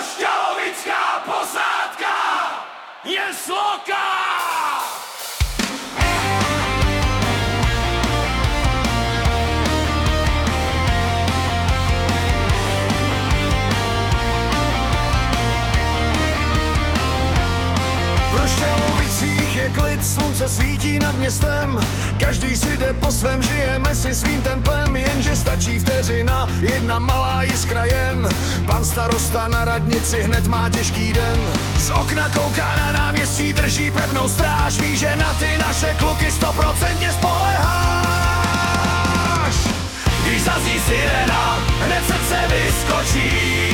Rošťalovická posádka je sloka! V Rošťalovicích je klid, slunce svítí nad městem. Každý si jde po svém, žijeme si svým tempem. Jenže stačí vteřina, jedna malá jiskra jen. Pan starosta na radnici hned má těžký den. Z okna kouká na náměstí, drží pevnou stráž. Ví, že na ty naše kluky 100% spoléháš. Když zazní sirena, hned srdce vyskočí.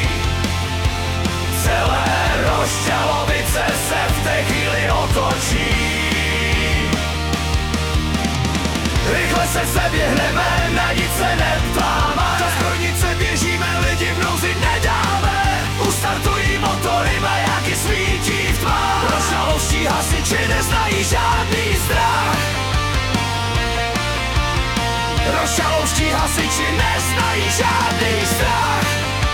Celé Rošťalovice se v té chvíli otočí. Rychle se seběhneme, na nic se neptáme. Do zbrojnice běžíme, lidi v nouzi nedáme. Ustartují motory, majáky svítí v tmách. Rošťalovští hasiči neznají žádný strach. Rošťalovští hasiči neznají žádný strach.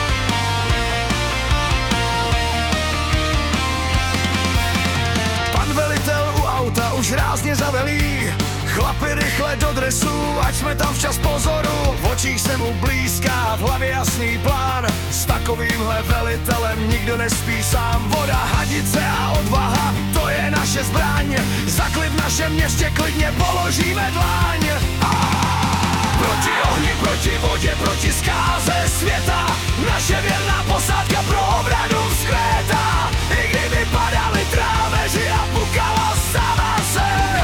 Pan velitel u auta už rázně zavelí. Chlapi rychle do dresu, ať jsme tam včas pozoru. V očích se mu blízká, v hlavě jasný plán. S takovýmhle velitelem nikdo nespí sám. Voda, hadice a odvaha, to je naše zbraň. Za klid v našem městě klidně položíme dlaň. Proti ohni, proti vodě, proti zkáze světa. Naše věrná posádka pro obranu vzkvétá. I kdyby padaly tráveři a pukala sama sem.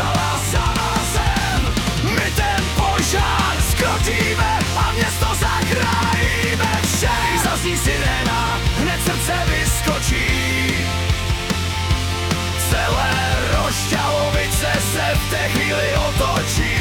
My ten požár skrotíme a město zachráníme vše. Když zazní sirena, hned srdce vyskočí. Celé Rošťalovice se v té chvíli otočí.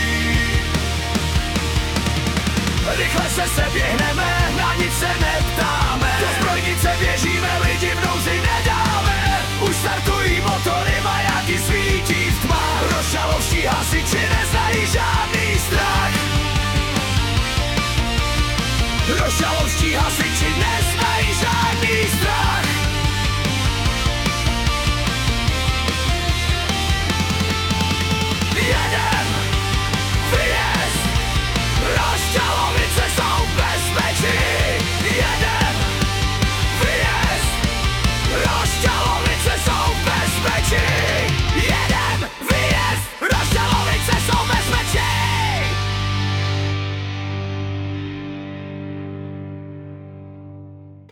Rychle se seběhneme, na nic se neptáme. Do zbrojnice běžíme, lidi v nouzi nedáme. Už startují motory, majáky svítí v tmách. Rošťalovští hasiči neznají žádný strach. Rošťalovští hasiči neznají žádný strach.